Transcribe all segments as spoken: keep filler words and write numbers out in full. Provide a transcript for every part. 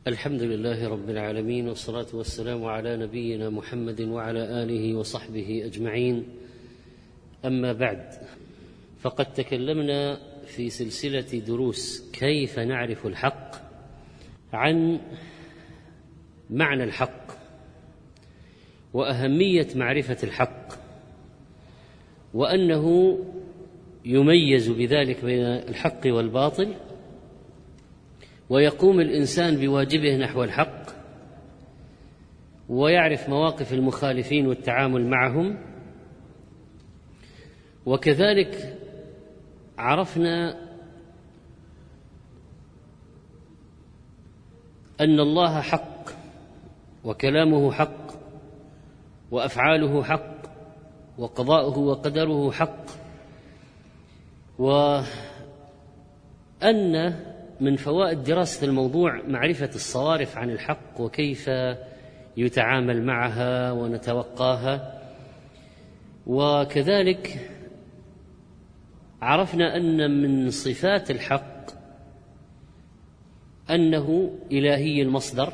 الحمد لله رب العالمين، والصلاة والسلام على نبينا محمد وعلى آله وصحبه أجمعين. أما بعد، فقد تكلمنا في سلسلة دروس كيف نعرف الحق عن معنى الحق وأهمية معرفة الحق، وأنه يميز بذلك بين الحق والباطل، ويقوم الإنسان بواجبه نحو الحق، ويعرف مواقف المخالفين والتعامل معهم. وكذلك عرفنا أن الله حق، وكلامه حق، وأفعاله حق، وقضاؤه وقدره حق، وأن من فوائد دراسة الموضوع معرفة الصوارف عن الحق وكيف يتعامل معها ونتوقاها. وكذلك عرفنا أن من صفات الحق أنه إلهي المصدر،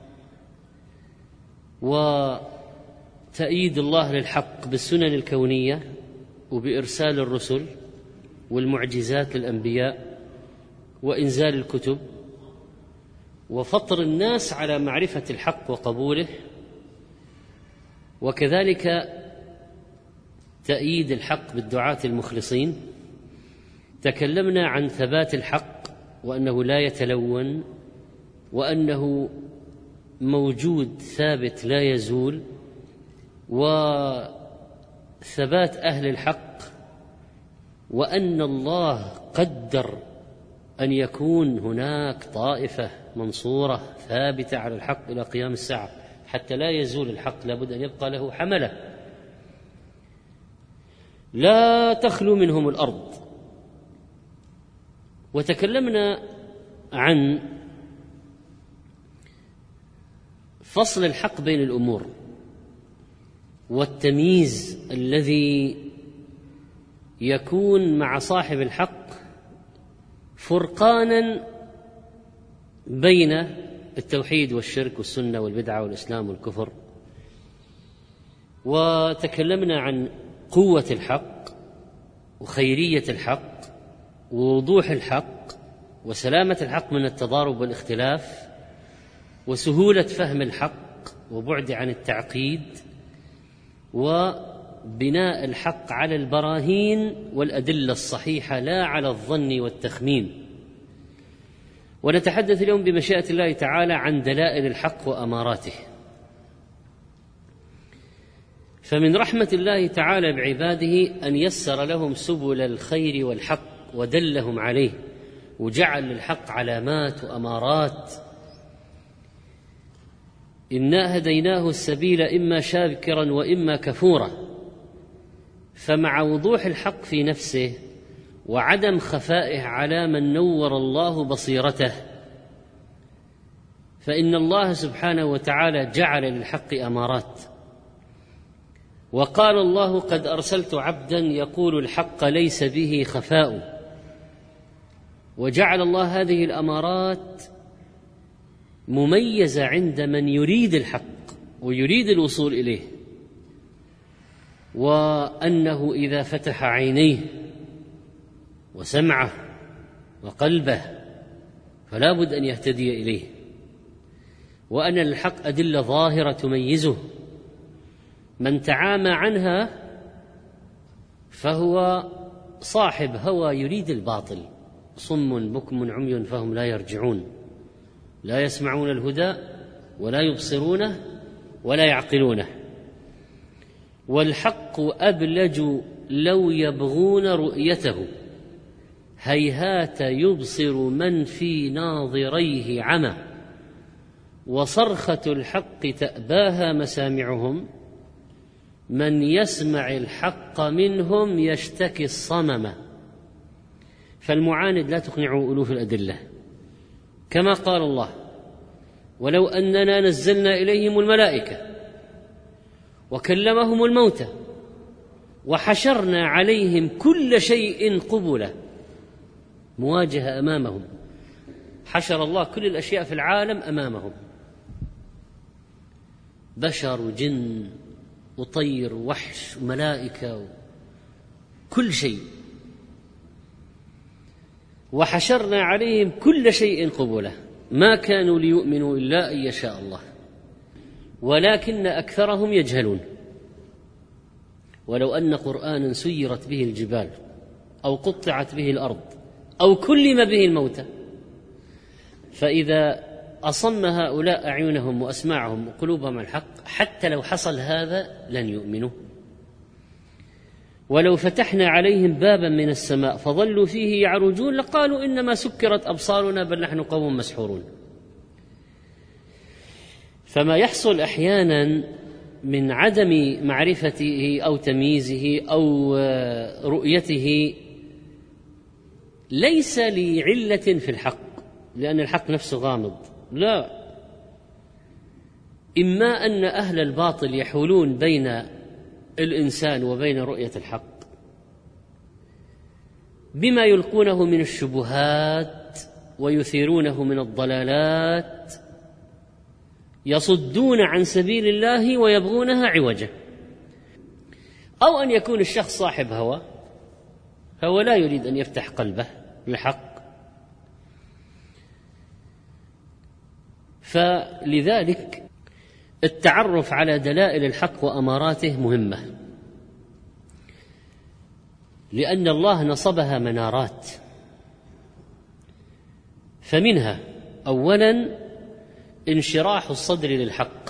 وتأييد الله للحق بالسنن الكونية وبإرسال الرسل والمعجزات للأنبياء وإنزال الكتب، وفطر الناس على معرفة الحق وقبوله، وكذلك تأييد الحق بالدعاة المخلصين. تكلمنا عن ثبات الحق، وأنه لا يتلون، وأنه موجود ثابت لا يزول، وثبات أهل الحق، وأن الله قدر أن يكون هناك طائفة منصورة ثابتة على الحق إلى قيام الساعة، حتى لا يزول الحق لابد أن يبقى له حملة لا تخلو منهم الأرض. وتكلمنا عن فصل الحق بين الأمور، والتمييز الذي يكون مع صاحب الحق فرقانا بين التوحيد والشرك والسنة والبدعة والإسلام والكفر. وتكلمنا عن قوة الحق وخيرية الحق ووضوح الحق وسلامة الحق من التضارب والاختلاف وسهولة فهم الحق وبعد عن التعقيد، وبناء الحق على البراهين والأدلة الصحيحة لا على الظن والتخمين. ونتحدث اليوم بمشيئة الله تعالى عن دلائل الحق وأماراته. فمن رحمة الله تعالى بعباده أن يسر لهم سبل الخير والحق ودلهم عليه، وجعل للحق علامات وأمارات. إنا هديناه السبيل إما شاكرا وإما كفورا. فمع وضوح الحق في نفسه وعدم خفائه على من نور الله بصيرته، فإن الله سبحانه وتعالى جعل للحق أمارات. وقال الله: قد أرسلت عبدا يقول الحق ليس به خفاء. وجعل الله هذه الأمارات مميزة عند من يريد الحق ويريد الوصول إليه، وأنه إذا فتح عينيه وسمعه وقلبه فلا بد أن يهتدي إليه، وأن الحق أدلة ظاهرة تميزه. من تعامى عنها فهو صاحب هوى يريد الباطل، صم بكم عمي فهم لا يرجعون، لا يسمعون الهدى ولا يبصرونه ولا يعقلونه. والحق أبلج لو يبغون رؤيته، هيهات يبصر من في ناظريه عمى، وصرخة الحق تأباها مسامعهم، من يسمع الحق منهم يشتكي الصمم. فالمعاند لا تقنعه ألوف الأدلة، كما قال الله: ولو أننا نزلنا إليهم الملائكة وكلمهم الموتى وحشرنا عليهم كل شيء قبلا، مواجهة أمامهم، حشر الله كل الأشياء في العالم أمامهم، بشر وجن وطير ووحش وملائكة وكل شيء، وحشرنا عليهم كل شيء قبله، ما كانوا ليؤمنوا إلا أن يشاء الله ولكن أكثرهم يجهلون. ولو أن قرآنا سيرت به الجبال أو قطعت به الأرض أو كلم به الموتى، فإذا أصم هؤلاء أعينهم وأسماعهم وقلوبهم الحق حتى لو حصل هذا لن يؤمنوا. ولو فتحنا عليهم بابا من السماء فظلوا فيه يعرجون لقالوا إنما سكرت أبصارنا بل نحن قوم مسحورون. فما يحصل أحيانا من عدم معرفته أو تمييزه أو رؤيته ليس لعلة في الحق، لأن الحق نفسه غامض، لا، إما أن أهل الباطل يحولون بين الإنسان وبين رؤية الحق بما يلقونه من الشبهات ويثيرونه من الضلالات، يصدون عن سبيل الله ويبغونها عوجا، أو أن يكون الشخص صاحب هوى، هو لا يريد أن يفتح قلبه للحق. فلذلك التعرف على دلائل الحق وأماراته مهمة، لأن الله نصبها منارات، فمنها أولا انشراح الصدر للحق،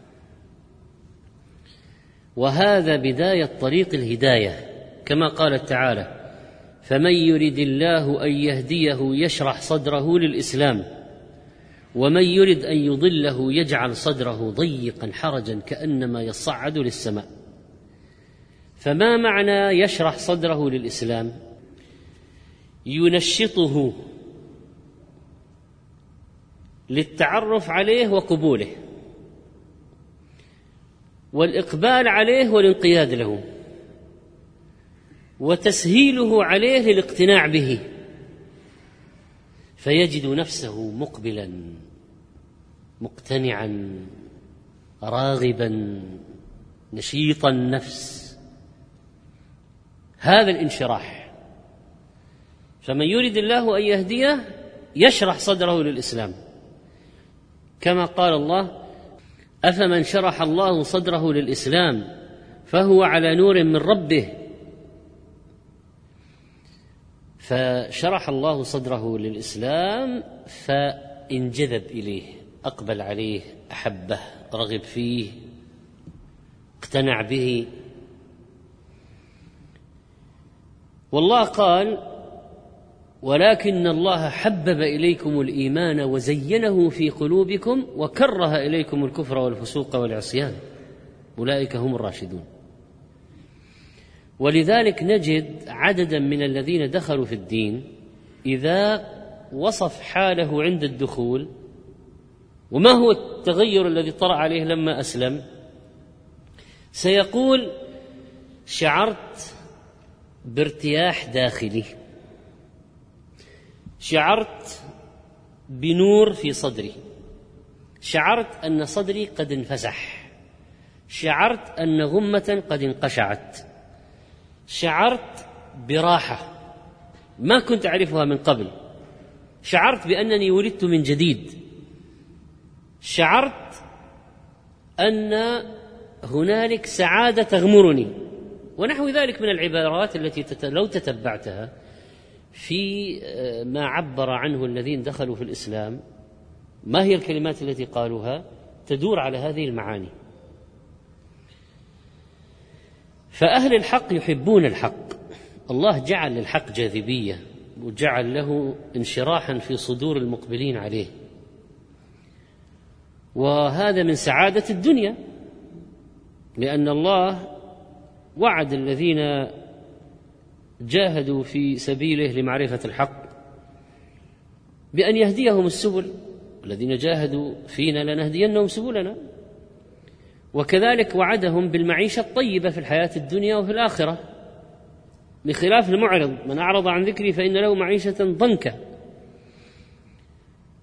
وهذا بداية طريق الهداية، كما قال تعالى: فمن يرد الله أن يهديه يشرح صدره للإسلام ومن يرد أن يضله يجعل صدره ضيقا حرجا كأنما يصعد للسماء. فما معنى يشرح صدره للإسلام؟ ينشطه للتعرف عليه وقبوله والإقبال عليه والانقياد له وتسهيله عليه للاقتناع به، فيجد نفسه مقبلا مقتنعا راغبا نشيط النفس. هذا الانشراح. فمن يريد الله أن يهديه يشرح صدره للإسلام، كما قال الله: أفمن شرح الله صدره للإسلام فهو على نور من ربه. فشرح الله صدره للإسلام فانجذب إليه، أقبل عليه، أحبه، رغب فيه، اقتنع به. والله قال: ولكن الله حبب إليكم الإيمان وزينه في قلوبكم وكره إليكم الكفر والفسوق والعصيان أولئك هم الراشدون. ولذلك نجد عددا من الذين دخلوا في الدين إذا وصف حاله عند الدخول وما هو التغير الذي طرأ عليه لما أسلم، سيقول: شعرت بارتياح داخلي، شعرت بنور في صدري، شعرت أن صدري قد انفسح، شعرت أن غمة قد انقشعت، شعرت براحة ما كنت أعرفها من قبل، شعرت بأنني ولدت من جديد، شعرت أن هنالك سعادة تغمرني، ونحو ذلك من العبارات التي لو تتبعتها في ما عبر عنه الذين دخلوا في الإسلام، ما هي الكلمات التي قالوها؟ تدور على هذه المعاني. فأهل الحق يحبون الحق، الله جعل للحق جاذبية وجعل له انشراحا في صدور المقبلين عليه، وهذا من سعادة الدنيا، لأن الله وعد الذين جاهدوا في سبيله لمعرفة الحق بأن يهديهم السبل، والذين جاهدوا فينا لنهدينهم سبلنا، وكذلك وعدهم بالمعيشة الطيبة في الحياة الدنيا وفي الآخرة، بخلاف المعرض: من أعرض عن ذكري فإن له معيشة ضنكا.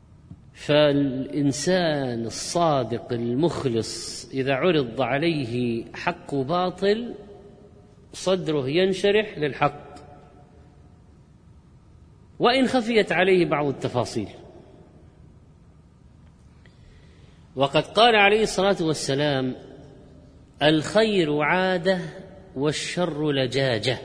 فالإنسان الصادق المخلص إذا عرض عليه حق باطل صدره ينشرح للحق وإن خفيت عليه بعض التفاصيل. وقد قال عليه الصلاة والسلام: الخير عادة والشر لجاجة،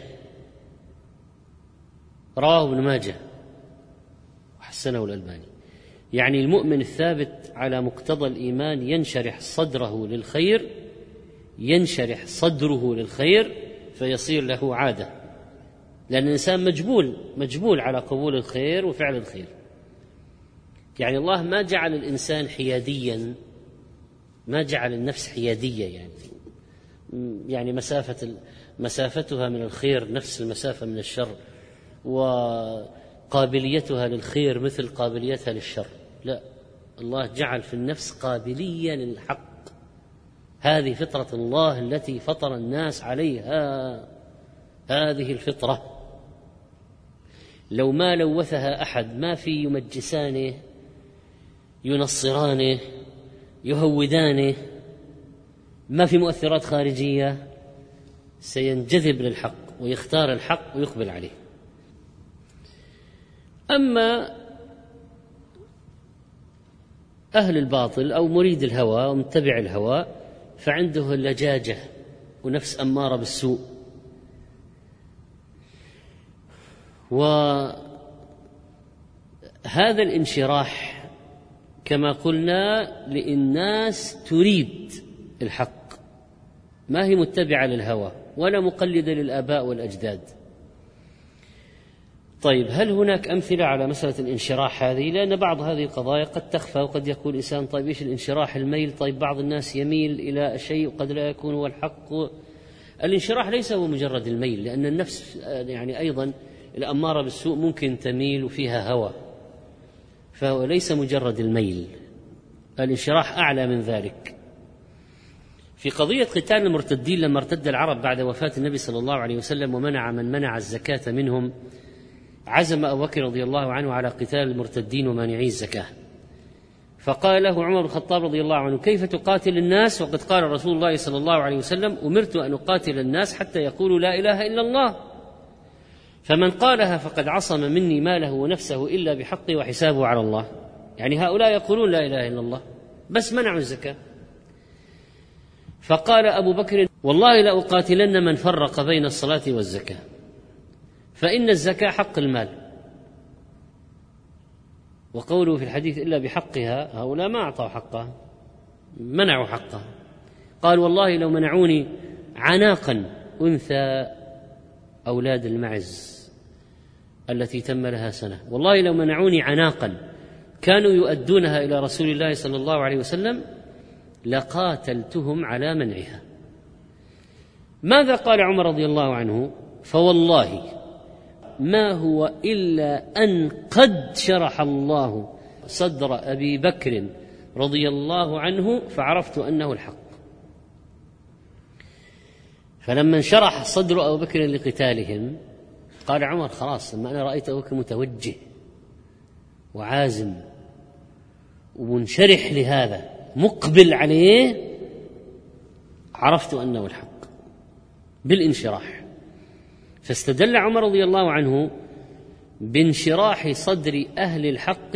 رواه ابن ماجه وحسنه الألباني. يعني المؤمن الثابت على مقتضى الإيمان ينشرح صدره للخير، ينشرح صدره للخير فيصير له عادة، لأن الإنسان مجبول مجبول على قبول الخير وفعل الخير. يعني الله ما جعل الإنسان حياديا، ما جعل النفس حيادية، يعني يعني مسافة مسافتها من الخير نفس المسافة من الشر، وقابليتها للخير مثل قابليتها للشر. لا، الله جعل في النفس قابلية للحق. هذه فطرة الله التي فطر الناس عليها، هذه الفطرة. لو ما لوثها أحد، ما في يمجسانه ينصرانه يهودانه، ما في مؤثرات خارجية، سينجذب للحق ويختار الحق ويقبل عليه. أما أهل الباطل أو مريد الهوى ومتبع الهوى فعنده اللجاجة ونفس أمارة بالسوء. وهذا الانشراح كما قلنا للناس تريد الحق، ما هي متبعة للهوى ولا مقلدة للآباء والأجداد. طيب، هل هناك أمثلة على مسألة الانشراح هذه؟ لأن بعض هذه القضايا قد تخفى، وقد يقول إنسان: طيب إيش الانشراح؟ الميل. طيب بعض الناس يميل إلى شيء وقد لا يكون هو الحق. الانشراح ليس هو مجرد الميل، لأن النفس يعني أيضا الأمارة بالسوء ممكن تميل وفيها هوى، فهو ليس مجرد الميل. الانشراح أعلى من ذلك. في قضية قتال المرتدين لما ارتد العرب بعد وفاة النبي صلى الله عليه وسلم ومنع من منع الزكاة منهم، عزم أبو بكر رضي الله عنه على قتال المرتدين ومانعي الزكاة. فقال له عمر بن الخطاب رضي الله عنه: كيف تقاتل الناس وقد قال رسول الله صلى الله عليه وسلم: أمرت أن أقاتل الناس حتى يقولوا لا إله إلا الله، فمن قالها فقد عصم مني ماله ونفسه إلا بحقي وحسابه على الله. يعني هؤلاء يقولون لا إله إلا الله بس منعوا الزكاة. فقال أبو بكر: والله لأقاتلن من فرق بين الصلاة والزكاة، فإن الزكاة حق المال. وقوله في الحديث إلا بحقها، هؤلاء ما أعطوا حقها، منعوا حقها. قال: والله لو منعوني عناقا أنثى أولاد المعز التي تم لها سنة، والله لو منعوني عناقا كانوا يؤدونها إلى رسول الله صلى الله عليه وسلم لقاتلتهم على منعها. ماذا قال عمر رضي الله عنه؟ فوالله ما هو إلا أن قد شرح الله صدر أبي بكر رضي الله عنه فعرفت أنه الحق. فلما انشرح صدر أبو بكر لقتالهم قال عمر: خلاص، لما أنا رأيت أبو بكر متوجه وعازم ومنشرح لهذا مقبل عليه عرفت أنه الحق بالانشراح. فاستدل عمر رضي الله عنه بانشراح صدر أهل الحق،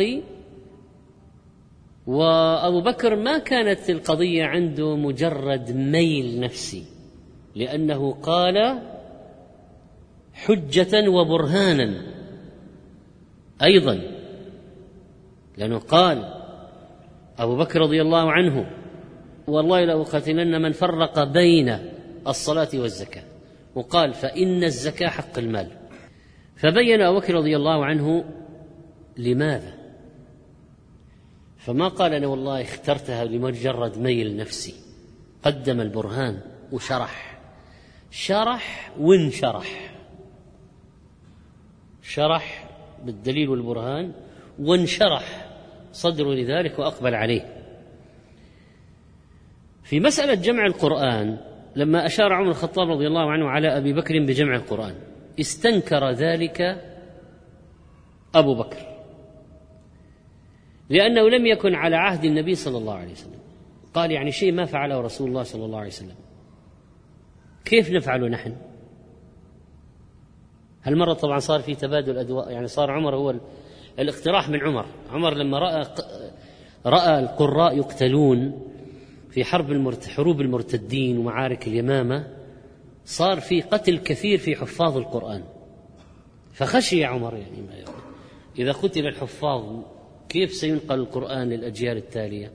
وأبو بكر ما كانت القضية عنده مجرد ميل نفسي، لأنه قال حجة وبرهانا أيضا، لأنه قال أبو بكر رضي الله عنه: والله لأقاتلن من فرق بين الصلاة والزكاة، وقال: فإن الزكاة حق المال. فبين أبو بكر رضي الله عنه لماذا، فما قال أنا والله اخترتها لمجرد ميل نفسي، قدم البرهان وشرح، شرح وانشرح، شرح بالدليل والبرهان وانشرح صدره لذلك وأقبل عليه. في مسألة جمع القرآن لما أشار عمر الخطاب رضي الله عنه على أبي بكر بجمع القرآن استنكر ذلك أبو بكر، لأنه لم يكن على عهد النبي صلى الله عليه وسلم. قال يعني شيء ما فعله رسول الله صلى الله عليه وسلم كيف نفعله نحن؟ هالمرة طبعا صار في تبادل أدواء، يعني صار عمر هو الاقتراح من عمر. عمر لما رأى رأى القراء يقتلون في حرب المرت... حروب المرتدين ومعارك اليمامة، صار في قتل كثير في حفاظ القرآن، فخشي عمر يعني ما يقول إذا قتل الحفاظ كيف سينقل القرآن للأجيال التالية؟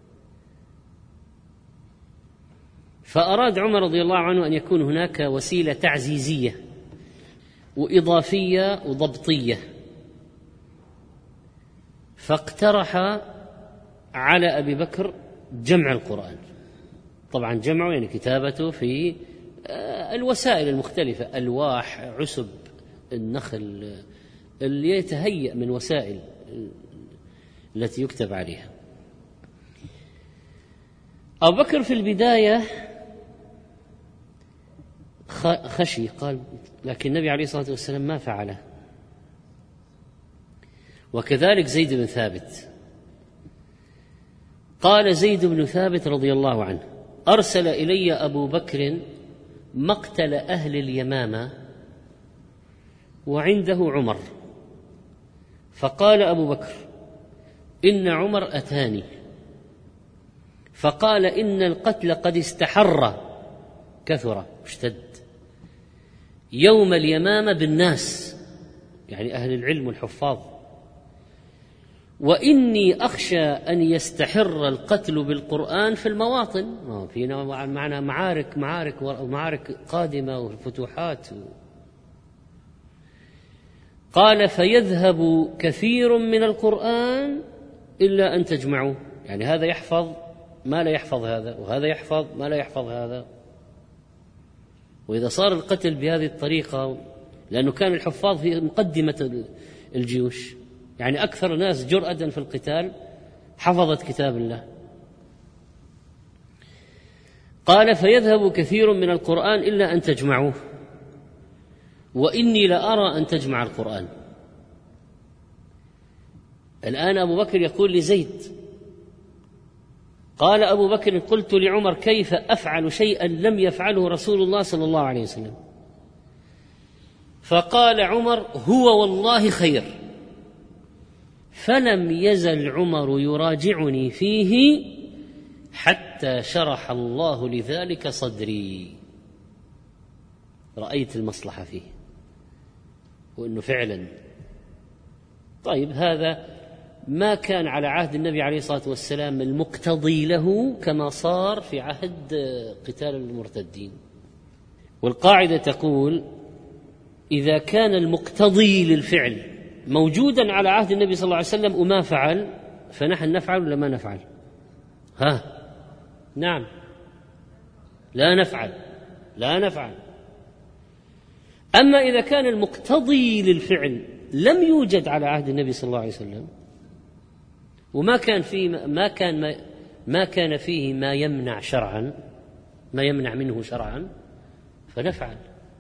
فأراد عمر رضي الله عنه أن يكون هناك وسيلة تعزيزية وإضافية وضبطية، فاقترح على أبي بكر جمع القرآن. طبعا جمعه يعني كتابته في الوسائل المختلفة، ألواح، عسب النخل، اللي يتهيأ من وسائل التي يكتب عليها. أبو بكر في البداية خشي، قال لكن النبي عليه الصلاة والسلام ما فعله. وكذلك زيد بن ثابت، قال زيد بن ثابت رضي الله عنه: أرسل إلي أبو بكر مقتل أهل اليمامة وعنده عمر، فقال أبو بكر: إن عمر أتاني فقال إن القتل قد استحر كثر اشتد يوم اليمامة بالناس، يعني أهل العلم والحفاظ، وإني أخشى أن يستحر القتل بالقرآن في المواطن. فينا معنا معارك معارك ومعارك قادمة وفتوحات. قال: فيذهب كثير من القرآن إلا أن تجمعوا، يعني هذا يحفظ ما لا يحفظ هذا، وهذا يحفظ ما لا يحفظ هذا. وإذا صار القتل بهذه الطريقة، لأنه كان الحفاظ في مقدمة الجيوش، يعني أكثر ناس جرأة في القتال حفظت كتاب الله. قال: فيذهب كثير من القرآن إلا أن تجمعوه، وإني لأرى أن تجمع القرآن. الآن أبو بكر يقول لزيد، قال أبو بكر: قلت لعمر: كيف أفعل شيئا لم يفعله رسول الله صلى الله عليه وسلم؟ فقال عمر: هو والله خير. فلم يزل عمر يراجعني فيه حتى شرح الله لذلك صدري. رأيت المصلحة فيه وأنه فعلا طيب هذا ما كان على عهد النبي عليه الصلاة والسلام المقتضي له كما صار في عهد قتال المرتدين. والقاعدة تقول: إذا كان المقتضي للفعل موجودا على عهد النبي صلى الله عليه وسلم وما فعل، فنحن نفعل ولا ما نفعل؟ ها نعم، لا نفعل لا نفعل. أما إذا كان المقتضي للفعل لم يوجد على عهد النبي صلى الله عليه وسلم، وما كان فيه ما كان ما, ما كان فيه ما يمنع شرعا ما يمنع منه شرعا، فنفعل.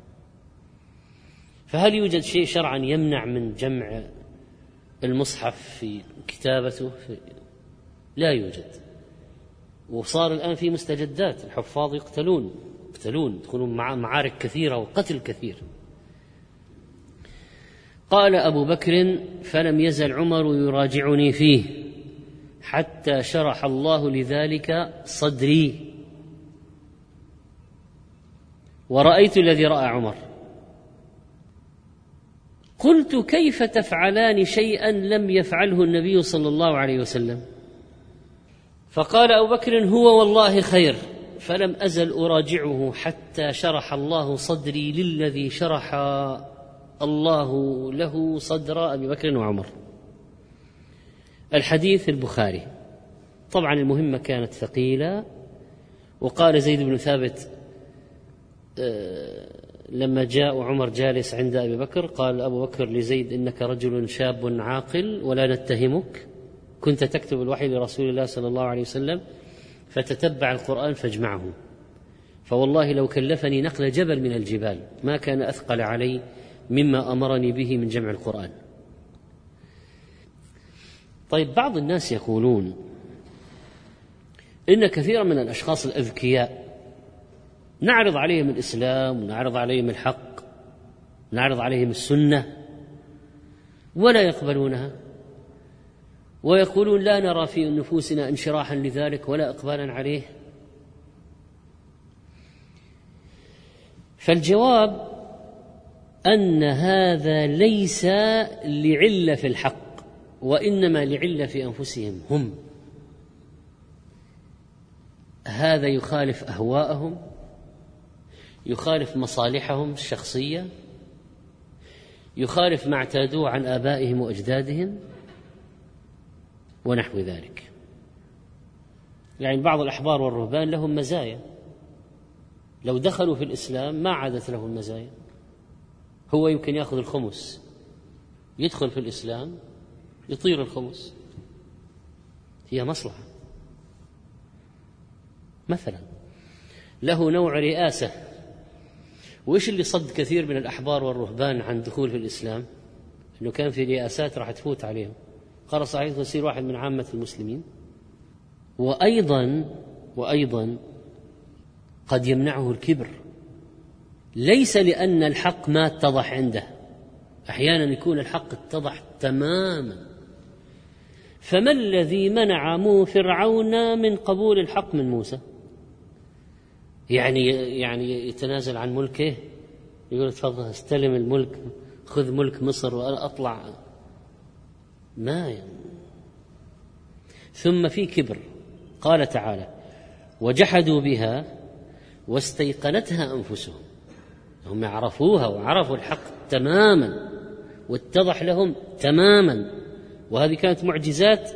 فهل يوجد شيء شرعا يمنع من جمع المصحف في كتابته؟ في لا يوجد. وصار الآن في مستجدات، الحفاظ يقتلون يقتلون يدخلون مع معارك كثيرة وقتل كثير. قال أبو بكر: فلم يزل عمر يراجعني فيه حتى شرح الله لذلك صدري، ورأيت الذي رأى عمر. قلت: كيف تفعلان شيئا لم يفعله النبي صلى الله عليه وسلم؟ فقال أبو بكر: هو والله خير. فلم أزل أراجعه حتى شرح الله صدري للذي شرح الله له صدر أبي بكر وعمر. الحديث البخاري. طبعا المهمة كانت ثقيلة. وقال زيد بن ثابت لما جاء عمر جالس عند أبي بكر، قال أبو بكر لزيد: إنك رجل شاب عاقل ولا نتهمك، كنت تكتب الوحي لرسول الله صلى الله عليه وسلم فتتبع القرآن فاجمعه، فوالله لو كلفني نقل جبل من الجبال ما كان أثقل علي مما أمرني به من جمع القرآن. طيب، بعض الناس يقولون إن كثيرا من الأشخاص الأذكياء نعرض عليهم الإسلام ونعرض عليهم الحق، نعرض عليهم السنة ولا يقبلونها، ويقولون لا نرى في نفوسنا انشراحا لذلك ولا إقبالا عليه. فالجواب أن هذا ليس لعلة في الحق، وإنما لعلة في أنفسهم هم. هذا يخالف أهواءهم، يخالف مصالحهم الشخصية، يخالف ما اعتادوه عن آبائهم وأجدادهم ونحو ذلك. يعني بعض الأحبار والرهبان لهم مزايا، لو دخلوا في الإسلام ما عادت لهم مزايا. هو يمكن يأخذ الخمس، يدخل في الإسلام يطير الخمس، هي مصلحة. مثلا له نوع رئاسة، وإيش اللي صد كثير من الأحبار والرهبان عن دخول في الإسلام؟ إنه كان في رئاسات راح تفوت عليهم، قال صحيح يصير واحد من عامة المسلمين. وأيضا وأيضا قد يمنعه الكبر، ليس لأن الحق ما اتضح عنده، أحيانا يكون الحق اتضح تماما. فما الذي منع فرعون من قبول الحق من موسى؟ يعني يعني يتنازل عن ملكه، يقول تفضل استلم الملك، خذ ملك مصر وأنا أطلع، ما يعني. ثم في كبر، قال تعالى وجحدوا بها واستيقنتها أنفسهم، هم يعرفوها وعرفوا الحق تماما واتضح لهم تماما، وهذه كانت معجزات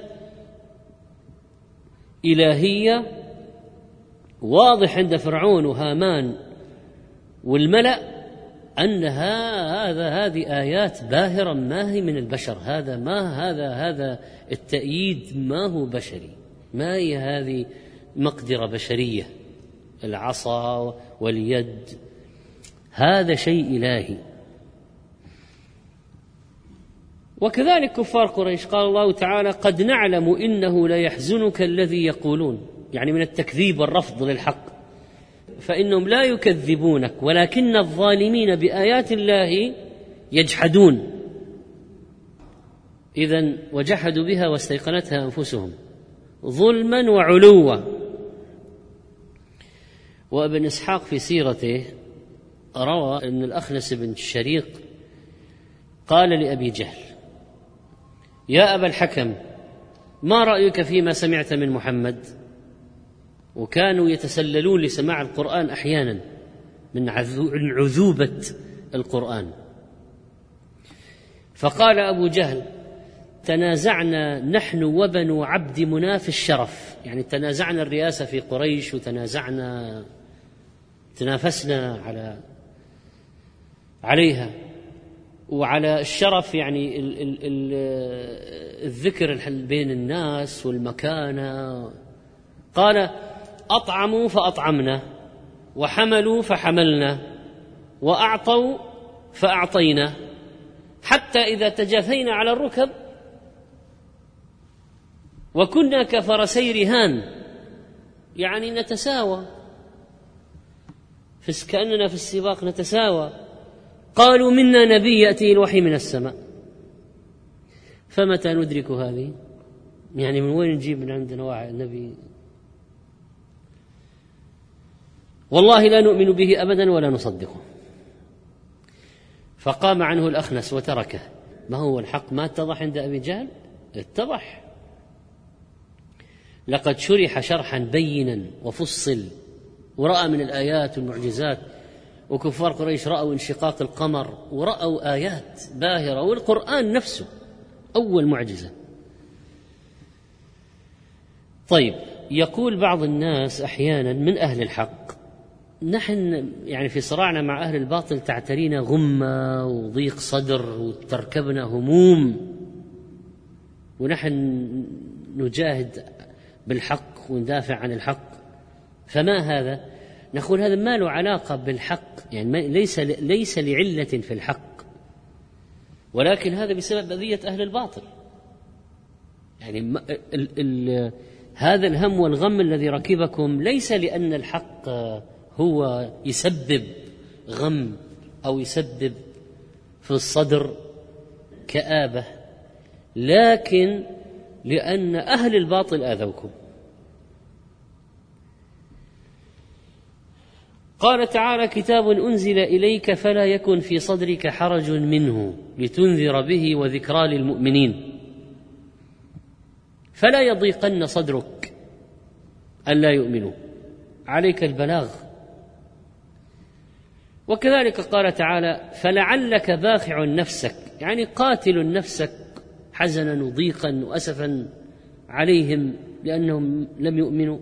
إلهية واضح عند فرعون وهامان والملأ أنها هذا هذه آيات باهرة ما هي من البشر، هذا ما هذا هذا التأييد ما هو بشري، ما هي هذه مقدرة بشرية، العصا واليد هذا شيء إلهي. وكذلك كفار قريش، قال الله تعالى قد نعلم إنه ليحزنك الذي يقولون، يعني من التكذيب والرفض للحق، فإنهم لا يكذبونك ولكن الظالمين بآيات الله يجحدون. إذن وجحدوا بها واستيقنتها أنفسهم ظلما وعلوا. وابن إسحاق في سيرته روى أن الأخنس بن الشريق قال لأبي جهل يا أبا الحكم ما رأيك فيما سمعت من محمد؟ وكانوا يتسللون لسماع القرآن أحيانا من عذوبة القرآن. فقال أبو جهل تنازعنا نحن وبنو عبد مناف الشرف، يعني تنازعنا الرئاسة في قريش وتنازعنا تنافسنا على عليها وعلى الشرف، يعني ال ال ال الذكر بين الناس والمكانة. قال أطعموا فأطعمنا وحملوا فحملنا وأعطوا فأعطينا حتى إذا تجافينا على الركب وكنا كفرسي رهان، يعني نتساوى كأننا في السباق نتساوى. قالوا منا نبي يأتي الوحي من السماء، فمتى ندرك هذه؟ يعني من وين نجيب من عندنا واحد نبي؟ والله لا نؤمن به أبدا ولا نصدقه. فقام عنه الأخنس وتركه. ما هو الحق ما اتضح عند أبي جهل؟ اتضح. لقد شرح شرحا بينا وفصل ورأى من الآيات والمعجزات، وكفار قريش رأوا انشقاق القمر ورأوا آيات باهرة، والقرآن نفسه أول معجزة. طيب، يقول بعض الناس أحيانا من أهل الحق نحن يعني في صراعنا مع أهل الباطل تعترينا غمة وضيق صدر وتركبنا هموم، ونحن نجاهد بالحق وندافع عن الحق، فما هذا؟ نقول هذا ما له علاقة بالحق، يعني ليس ليس لعلة في الحق، ولكن هذا بسبب أذية أهل الباطل. يعني ال ال هذا الهم والغم الذي ركبكم ليس لأن الحق هو يسبب غم أو يسبب في الصدر كآبة، لكن لأن أهل الباطل آذوكم. قال تعالى: كتاب أنزل إليك فلا يكن في صدرك حرج منه لتنذر به وذكرى للمؤمنين فلا يضيقن صدرك ألا يؤمنوا، عليك البلاغ. وكذلك قال تعالى: فلعلك باخع نفسك، يعني قاتل نفسك حزنا وضيقا وأسفا عليهم لأنهم لم يؤمنوا،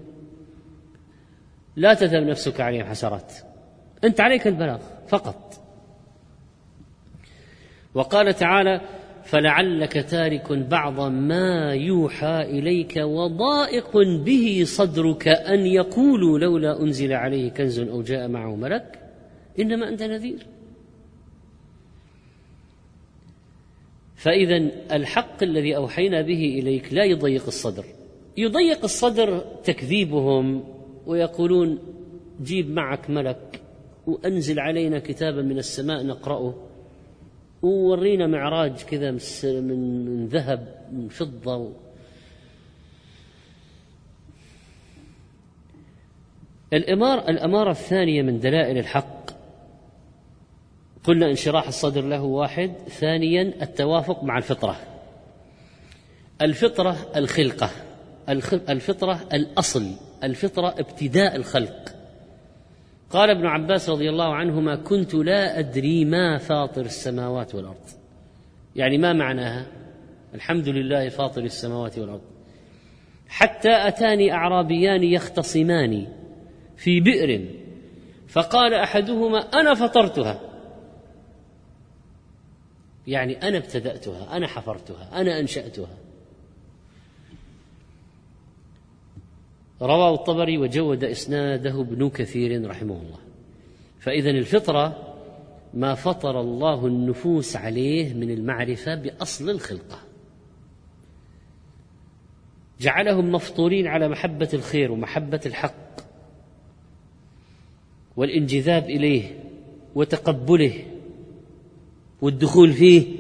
لا تذهب نفسك عليهم حسرات، أنت عليك البلاغ فقط. وقال تعالى: فلعلك تارك بعض ما يوحى إليك وضائق به صدرك أن يقولوا لولا أنزل عليه كنز أو جاء معه ملك إنما أنت نذير. فإذا الحق الذي أوحينا به إليك لا يضيق الصدر. يضيق الصدر تكذيبهم ويقولون جيب معك ملك وأنزل علينا كتابا من السماء نقرأه وورينا معراج كذا من ذهب من فضة. الأمارة الأمارة الثانية من دلائل الحق قلنا انشراح الصدر له واحد، ثانيا التوافق مع الفطرة. الفطرة الخلقة، الفطرة الأصل، الفطرة ابتداء الخلق. قال ابن عباس رضي الله عنهما: كنت لا أدري ما فاطر السماوات والأرض، يعني ما معناها الحمد لله فاطر السماوات والأرض، حتى أتاني أعرابيان يختصمان في بئر فقال أحدهما: أنا فطرتها، يعني أنا ابتدأتها، أنا حفرتها، أنا أنشأتها. رواه الطبري وجود إسناده ابن كثير رحمه الله. فإذا الفطرة ما فطر الله النفوس عليه من المعرفة بأصل الخلقة، جعلهم مفطورين على محبة الخير ومحبة الحق والانجذاب إليه وتقبله والدخول فيه.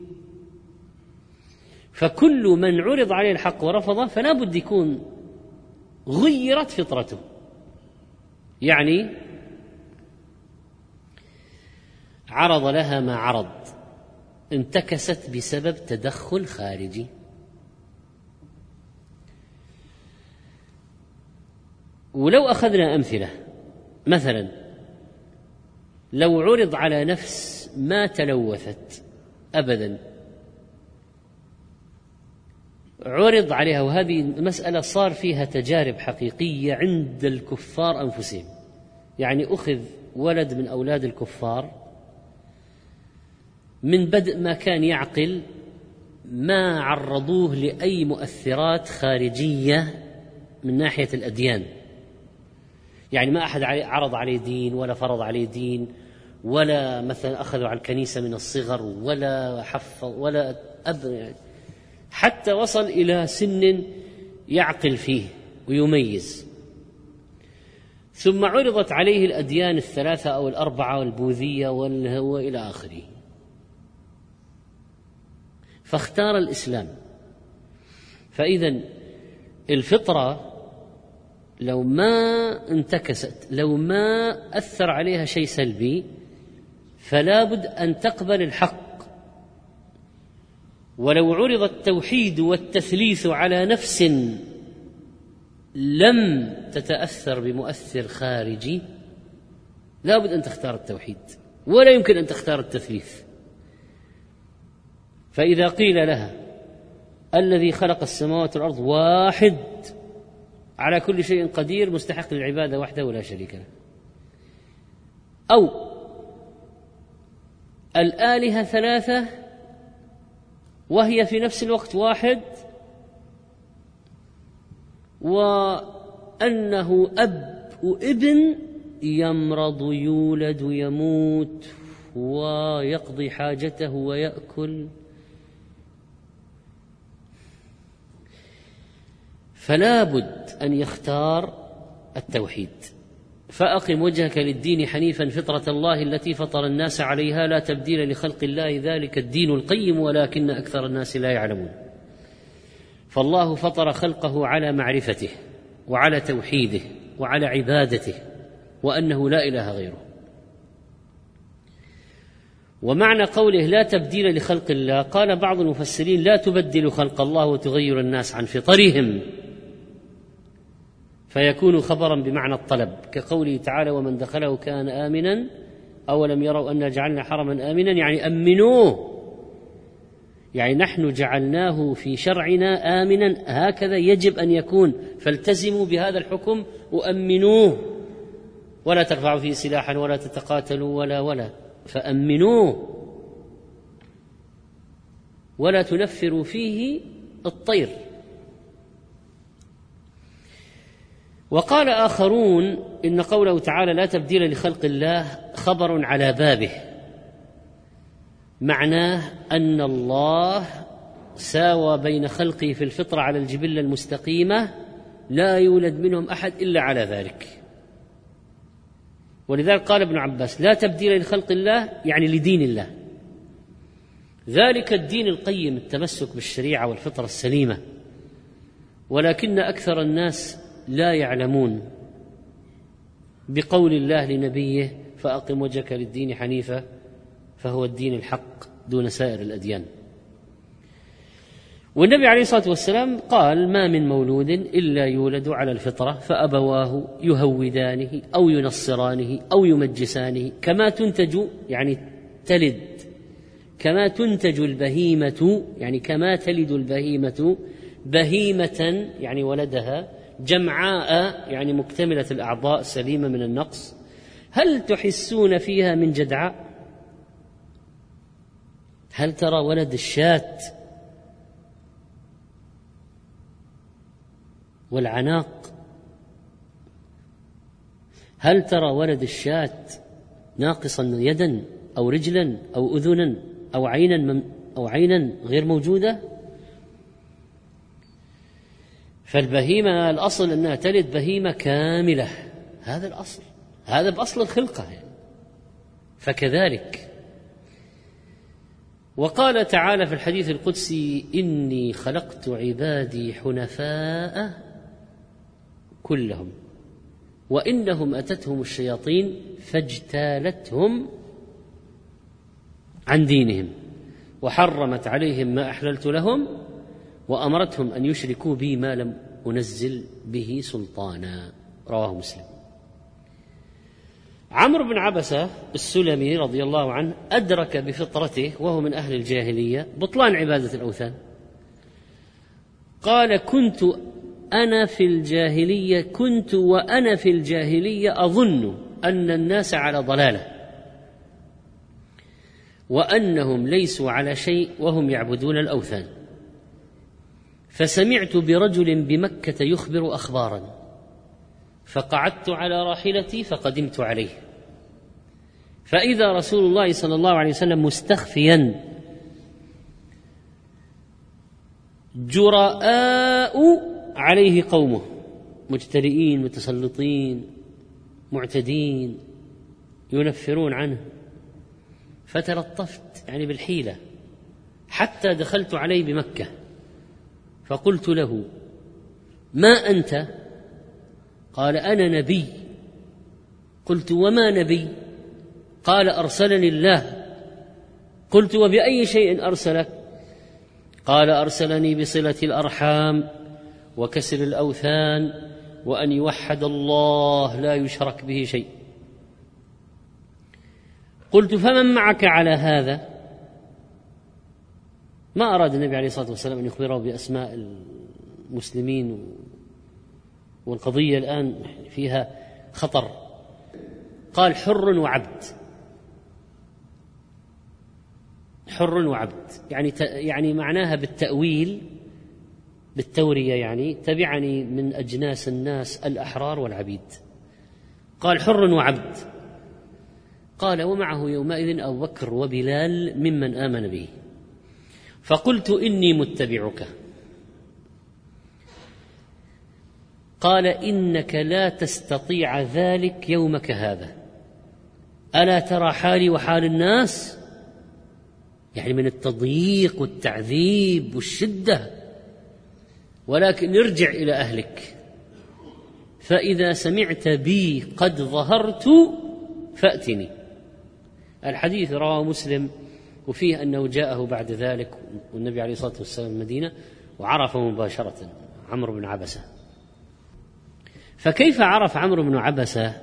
فكل من عرض عليه الحق ورفضه فلا بد يكون غيرت فطرته، يعني عرض لها ما عرض، انتكست بسبب تدخل خارجي. ولو أخذنا أمثلة، مثلا لو عرض على نفس ما تلوثت أبدا، عرض عليها، وهذه المسألة صار فيها تجارب حقيقية عند الكفار أنفسهم، يعني أخذ ولد من أولاد الكفار من بدء ما كان يعقل، ما عرضوه لأي مؤثرات خارجية من ناحية الأديان، يعني ما أحد عرض عليه دين ولا فرض عليه دين، ولا مثلا أخذوا على الكنيسة من الصغر ولا حفظ ولا أب، يعني حتى وصل إلى سن يعقل فيه ويميز. ثم عرضت عليه الأديان الثلاثة أو الأربعة والبوذية والهوى إلى آخره، فاختار الإسلام. فإذا الفطرة لو ما انتكست، لو ما أثر عليها شيء سلبي، فلا بد أن تقبل الحق. ولو عرض التوحيد والتثليث على نفس لم تتأثر بمؤثر خارجي، لا بد أن تختار التوحيد، ولا يمكن أن تختار التثليث. فإذا قيل لها الذي خلق السماوات والأرض واحد على كل شيء قدير مستحق للعبادة وحده ولا شريك له، أو الآلهة ثلاثة وهي في نفس الوقت واحد، وأنه أب وابن، يمرض يولد يموت ويقضي حاجته ويأكل، فلا بد أن يختار التوحيد. فأقم وجهك للدين حنيفا فطرة الله التي فطر الناس عليها لا تبديل لخلق الله ذلك الدين القيم ولكن أكثر الناس لا يعلمون. فالله فطر خلقه على معرفته وعلى توحيده وعلى عبادته وأنه لا إله غيره. ومعنى قوله لا تبديل لخلق الله، قال بعض المفسرين لا تبدل خلق الله وتغير الناس عن فطرهم، فيكون خبرا بمعنى الطلب، كقوله تعالى ومن دخله كان آمنا أولم يروا أن جعلنا حرما آمنا، يعني أمنوه، يعني نحن جعلناه في شرعنا آمنا هكذا يجب أن يكون، فالتزموا بهذا الحكم وأمنوه، ولا ترفعوا فيه سلاحا ولا تتقاتلوا ولا ولا فأمنوه، ولا تنفروا فيه الطير. وقال آخرون إن قوله تعالى لا تبديل لخلق الله خبر على بابه، معناه أن الله ساوى بين خلقه في الفطرة على الجبلة المستقيمة لا يولد منهم أحد إلا على ذلك. ولذلك قال ابن عباس لا تبديل لخلق الله يعني لدين الله، ذلك الدين القيم التمسك بالشريعة والفطرة السليمة، ولكن أكثر الناس لا يعلمون. بقول الله لنبيه فأقم وجهك للدين حنيفا فهو الدين الحق دون سائر الأديان. والنبي عليه الصلاة والسلام قال ما من مولود إلا يولد على الفطرة فأبواه يهودانه أو ينصرانه أو يمجسانه كما تنتج، يعني تلد، كما تنتج البهيمة، يعني كما تلد البهيمة بهيمة يعني ولدها جمعاء يعني مكتملة الأعضاء سليمة من النقص، هل تحسون فيها من جدعاء؟ هل ترى ولد الشاة والعناق؟ هل ترى ولد الشاة ناقصا يدا أو رجلا أو أذنا أو عينا أو عينا غير موجودة؟ فالبهيمة الأصل أنها تلد بهيمة كاملة، هذا الأصل، هذا بأصل الخلقة يعني. فكذلك وقال تعالى في الحديث القدسي إني خلقت عبادي حنفاء كلهم وإنهم أتتهم الشياطين فاجتالتهم عن دينهم وحرمت عليهم ما أحللت لهم وأمرتهم أن يشركوا بي ما لم أنزل به سلطانا. رواه مسلم. عمرو بن عبسة السلمي رضي الله عنه أدرك بفطرته وهو من أهل الجاهلية بطلان عبادة الأوثان. قال كنت أنا في الجاهلية كنت وأنا في الجاهلية أظن أن الناس على ضلالة وأنهم ليسوا على شيء وهم يعبدون الأوثان، فسمعت برجل بمكة يخبر أخبارا فقعدت على راحلتي فقدمت عليه فإذا رسول الله صلى الله عليه وسلم مستخفيا جراء عليه قومه مجترئين متسلطين معتدين ينفرون عنه، فتلطفت يعني بالحيلة حتى دخلت عليه بمكة فقلت له ما أنت؟ قال أنا نبي. قلت وما نبي؟ قال أرسلني الله. قلت وبأي شيء أرسلك؟ قال أرسلني بصلة الأرحام وكسر الأوثان وأن يوحد الله لا يشرك به شيء. قلت فمن معك على هذا؟ ما أراد النبي عليه الصلاة والسلام أن يخبره بأسماء المسلمين، والقضية الآن فيها خطر. قال حر وعبد. حر وعبد يعني يعني معناها بالتأويل بالتورية، يعني تبعني من أجناس الناس الأحرار والعبيد. قال حر وعبد. قال ومعه يومئذ أبو بكر وبلال ممن آمن به. فقلت إني متبعك. قال: إنك لا تستطيع ذلك يومك هذا، ألا ترى حالي وحال الناس؟ يعني من التضييق والتعذيب والشدة. ولكن ارجع إلى أهلك، فإذا سمعت بي قد ظهرت فأتني. الحديث رواه مسلم، وفيه أنه جاءه بعد ذلك والنبي عليه الصلاة والسلام المدينة وعرفه مباشرة، عمرو بن عبسة. فكيف عرف عمرو بن عبسة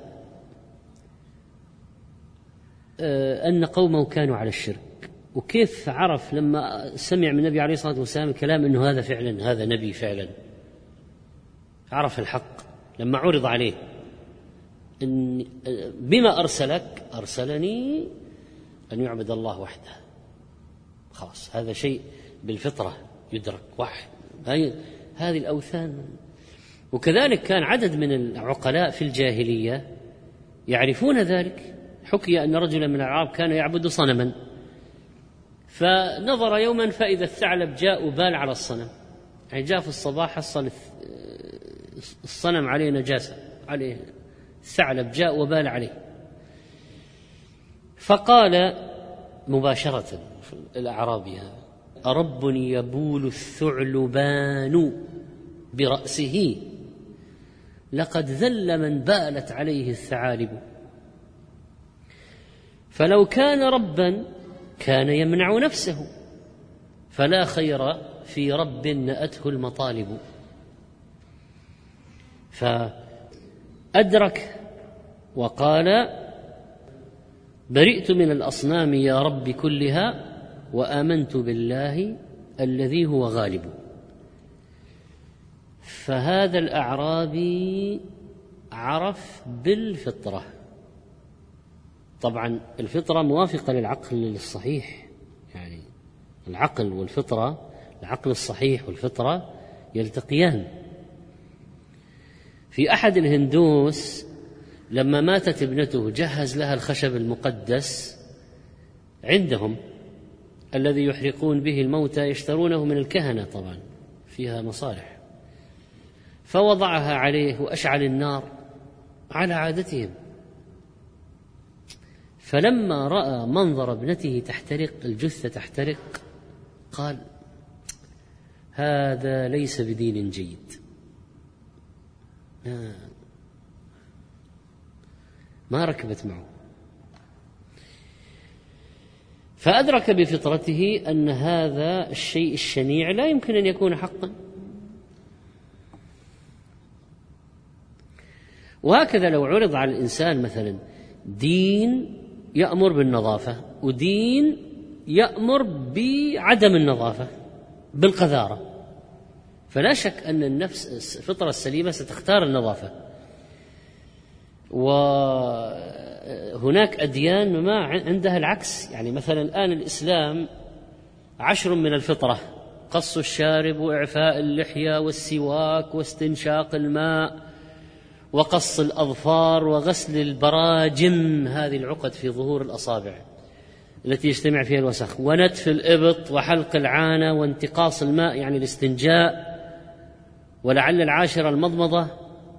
أن قومه كانوا على الشرك؟ وكيف عرف لما سمع من النبي عليه الصلاة والسلام الكلام أنه هذا فعلا هذا نبي فعلا؟ عرف الحق لما عرض عليه إن بما أرسلك؟ أرسلني أن يعبد الله وحده. خلاص، هذا شيء بالفطرة يدرك، واحد. هذه الأوثان. وكذلك كان عدد من العقلاء في الجاهلية يعرفون ذلك. حكي أن رجلا من الأعراب كان يعبد صنما، فنظر يوما فإذا الثعلب جاء وبال على الصنم، يعني جاء في الصباح حصل الصنم عليه نجاسة، عليه الثعلب جاء وبال عليه، فقال مباشرة الأعرابي: أرب يبول الثعلبان برأسه، لقد ذل من بالت عليه الثعالب. فلو كان ربا كان يمنع نفسه، فلا خير في رب نأته المطالب. فأدرك وقال: برئت من الأصنام يا رب كلها، وآمنت بالله الذي هو غالب. فهذا الأعرابي عرف بالفطرة. طبعا الفطرة موافقة للعقل الصحيح، يعني العقل والفطرة، العقل الصحيح والفطرة يلتقيان. في أحد الهندوس لما ماتت ابنته جهز لها الخشب المقدس عندهم الذي يحرقون به الموتى، يشترونه من الكهنة، طبعا فيها مصالح، فوضعها عليه وأشعل النار على عادتهم. فلما رأى منظر ابنته تحترق، الجثة تحترق، قال: هذا ليس بدين جيد. ما ركبت معه. فأدرك بفطرته أن هذا الشيء الشنيع لا يمكن أن يكون حقا. وهكذا لو عرض على الإنسان مثلا دين يأمر بالنظافة ودين يأمر بعدم النظافة بالقذارة، فلا شك أن النفس الفطرة السليمة ستختار النظافة. وهناك أديان ما عندها العكس، يعني مثلا الآن الإسلام عشر من الفطرة: قص الشارب وإعفاء اللحية والسواك واستنشاق الماء وقص الأظفار وغسل البراجم، هذه العقد في ظهور الأصابع التي يجتمع فيها الوسخ، ونتف الإبط وحلق العانة وانتقاص الماء يعني الاستنجاء، ولعل العاشرة المضمضة.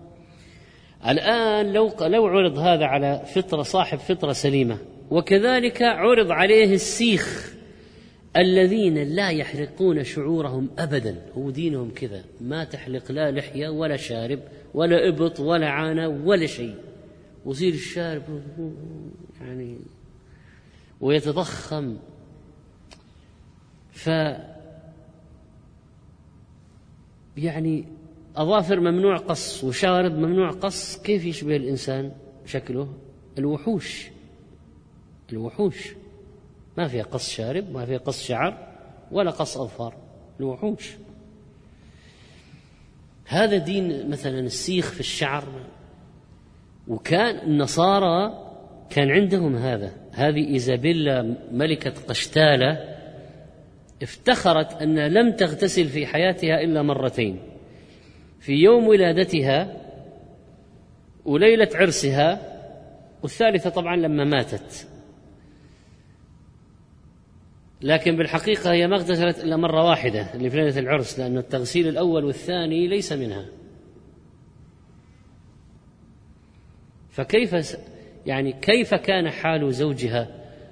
الآن لو لو عرض هذا على فطرة صاحب فطرة سليمة، وكذلك عرض عليه السيخ الذين لا يحرقون شعورهم أبدا، هو دينهم كذا، ما تحلق لا لحية ولا شارب ولا إبط ولا عانة ولا شيء، وزير الشارب يعني ويتضخم. ف يعني أظافر ممنوع قص وشارب ممنوع قص، كيف يشبه الإنسان شكله؟ الوحوش. الوحوش ما فيها قص شارب، ما فيها قص شعر ولا قص أظفار، الوحوش. هذا دين مثلا السيخ في الشعر. وكان النصارى كان عندهم هذا. هذه إيزابيلا ملكة قشتالة افتخرت أن لم تغتسل في حياتها إلا مرتين، في يوم ولادتها وليلة عرسها، والثالثة طبعا لما ماتت. لكن بالحقيقة هي ما اغتسلت إلا مرة واحدة اللي في ليلة العرس، لأن التغسيل الأول والثاني ليس منها. فكيف يعني كيف كان حال زوجها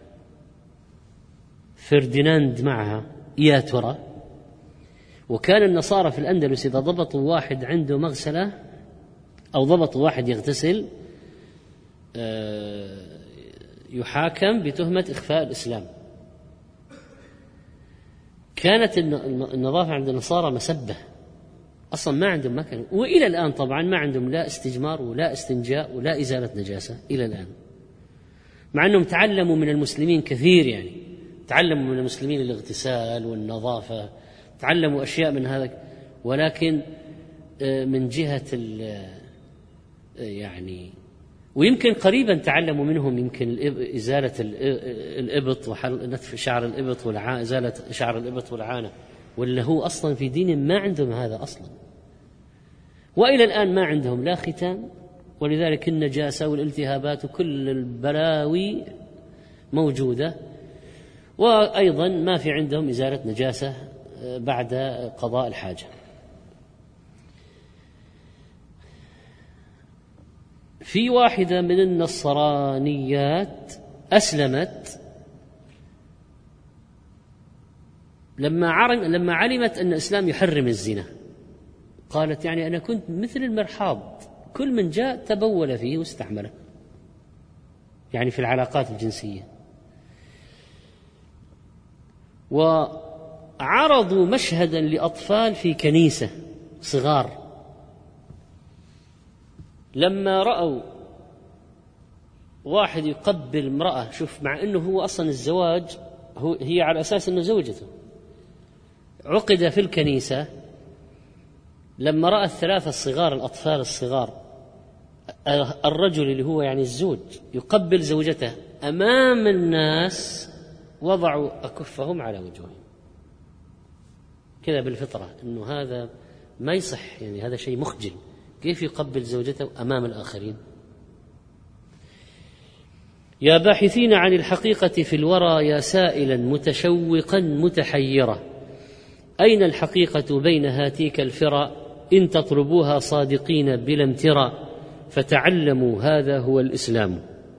فرديناند معها يا ترى؟ وكان النصارى في الأندلس إذا ضبطوا واحد عنده مغسلة أو ضبطوا واحد يغتسل يحاكم بتهمة إخفاء الإسلام. كانت النظافة عند النصارى مسبة، أصلا ما عندهم مكان، وإلى الآن طبعا ما عندهم لا استجمار ولا استنجاء ولا إزالة نجاسة إلى الآن، مع أنهم تعلموا من المسلمين كثير، يعني تعلموا من المسلمين الاغتسال والنظافة، تعلموا أشياء من هذا، ولكن من جهة يعني ويمكن قريبا تعلموا منهم يمكن إزالة الإبط ونتف شعر الإبط والعانة، إزالة شعر الإبط والعانة، ولا هو أصلا في دين ما عندهم هذا أصلا، وإلى الآن ما عندهم لا ختان، ولذلك النجاسة والالتهابات وكل البلاوي موجودة، وأيضا ما في عندهم إزالة نجاسة بعد قضاء الحاجة. في واحدة من النصرانيات أسلمت لما لما علمت أن الإسلام يحرم الزنا، قالت يعني أنا كنت مثل المرحاض، كل من جاء تبول فيه واستعمله، يعني في العلاقات الجنسية. وعرضوا مشهدا لأطفال في كنيسة صغار، لما رأوا واحد يقبل امرأة، شوف مع أنه هو أصلا الزواج هو هي على أساس أنه زوجته، عقد في الكنيسة، لما رأى الثلاثة الصغار الأطفال الصغار الرجل اللي هو يعني الزوج يقبل زوجته أمام الناس، وضعوا أكفهم على وجوههم كذا بالفطرة، أنه هذا ما يصح، يعني هذا شيء مخجل، كيف يقبل زوجته أمام الآخرين؟ يا باحثين عن الحقيقة في الورى، يا سائلا متشوقا متحيرا، أين الحقيقة بين هاتيك الفرى؟ إن تطلبوها صادقين بلا امترى، فتعلموا هذا هو الإسلام،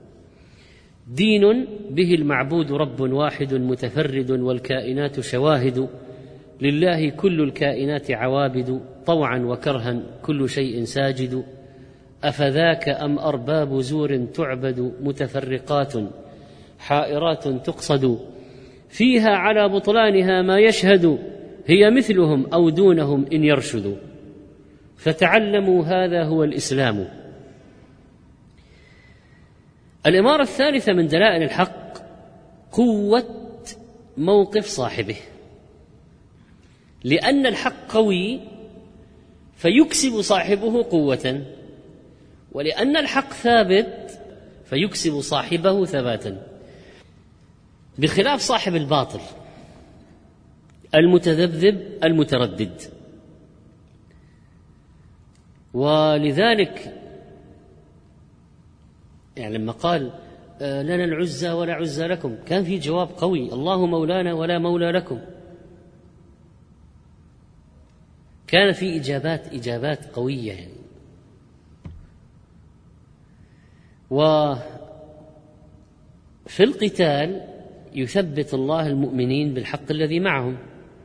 دين به المعبود رب واحد متفرد، والكائنات شواهد، لله كل الكائنات عوابد، طوعا وكرها كل شيء ساجد، أفذاك أم أرباب زور تعبد، متفرقات حائرات تقصد، فيها على بطلانها ما يشهد، هي مثلهم أو دونهم إن يرشدوا، فتعلموا هذا هو الإسلام. الإمارة الثالثة من دلائل الحق قوة موقف صاحبه، لأن الحق قوي فيكسب صاحبه قوة، ولأن الحق ثابت فيكسب صاحبه ثباتا، بخلاف صاحب الباطل المتذبذب المتردد. ولذلك يعني لما قال لنا العزى ولا عزى لكم، كان في جواب قوي، الله مولانا ولا مولى لكم، كان في إجابات إجابات قوية يعني. وفي القتال يثبت الله المؤمنين بالحق الذي معهم،